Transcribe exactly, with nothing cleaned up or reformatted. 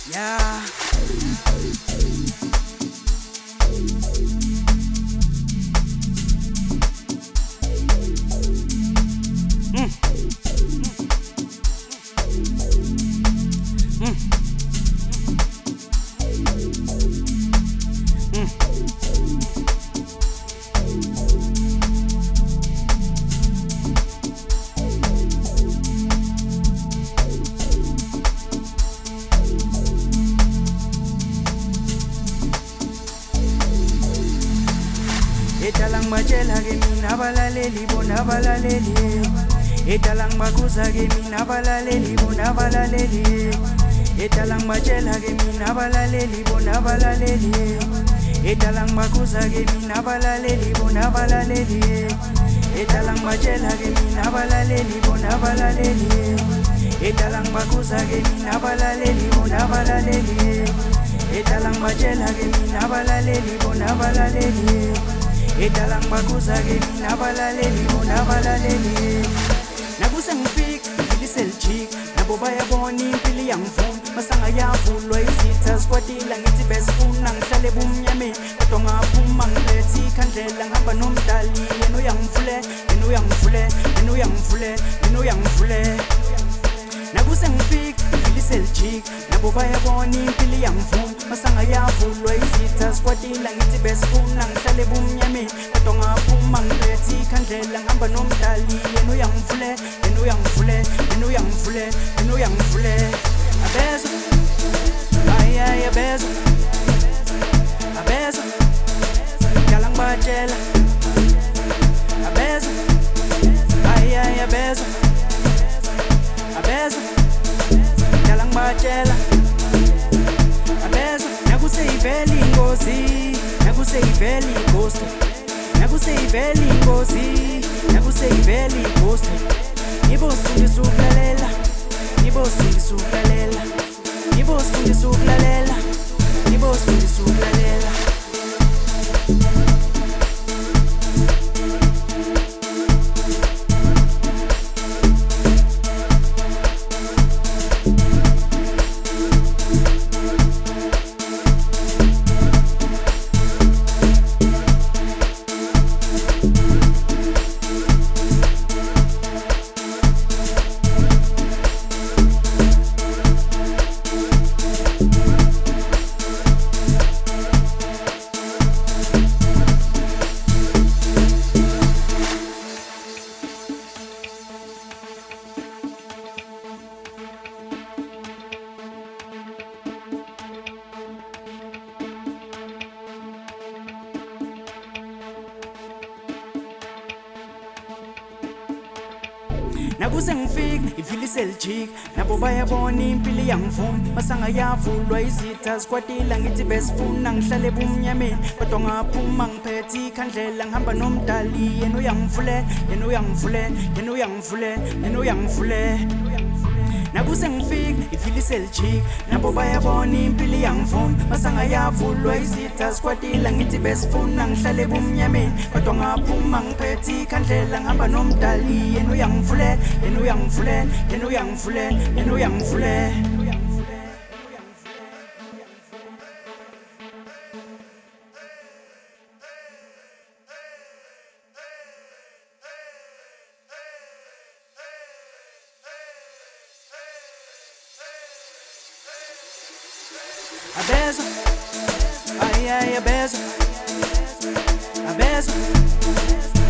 Yeah. Mm. Mm. Mm. Etalang batshela ke mina abalaleli bona abalaleli Etalang bakhuza ke mina abalaleli bona abalaleli Etalang batshela ke mina abalaleli bona abalaleli Etalang bakhuza ke mina abalaleli bona abalaleli Etalang batshela ke mina abalaleli bona abalaleli Etalang bakhuza ke mina abalaleli bona abalaleli Etalang batshela ke mina abalaleli bona abalaleli Etalang bakhuza ke mina abalaleli bona abalaleli Nakuse ngifika ngifilise lijik nabo bayabona impilo yangivuma masanga yavulwa izitha sikwatila ngithi besifuna ngihlale bumnyameni kodwa ngaphuma ngiphethe ikhandlela ngihamba nomdali yena uyangivule yena uyangivule yena uyangivule yena uyangivule Nakuse ngifika ngifilise lijik nabo bayabona impilo yangivuma masanga yavulwa izitha sikwatila ngithi besifuna ngihlale bumnyameni kodwa ngaphuma ngiphethe ikhandlela ngihamba nomdali yena uyangivule yena uyangivule yena uyangivule yena uyangivule Abezo ay ay abezo Abezo Yalang batshela Abezo ay ay abezo Abezo Yalang batshela Abezo nakuse iveli ingozi nakuse iveli ghost nakuse iveli ingozi nakuse iveli ghost Ngibosifundisa ukulalela Ngibosifundisa ukulalela Ngibosifundisa ukulalela Ngibosifundisa ukulalela Nakuse ngifika ifilise lijik nabo bayabona impilo yangivuma masanga yavulwa izitha sikwatila ngithi besifuna ngihlale bumnyameni kodwa ngaphuma ngiphethe ikhandlela ngihamba nomdali yena uyangivule yena uyangivule yena uyangivule yena uyangivule Nakuse ngifika ifilise lijik nabo bayabona impilo yangivuma masanga yavulwa izitha sikwatila ngithi besifuna ngihlale bumnyameni kodwa ngaphuma ngiphethe ikhandlela ngihamba nomdali yena uyangivule yena uyangivule yena uyangivule yena uyangivule Abezo ay ay abezo Abezo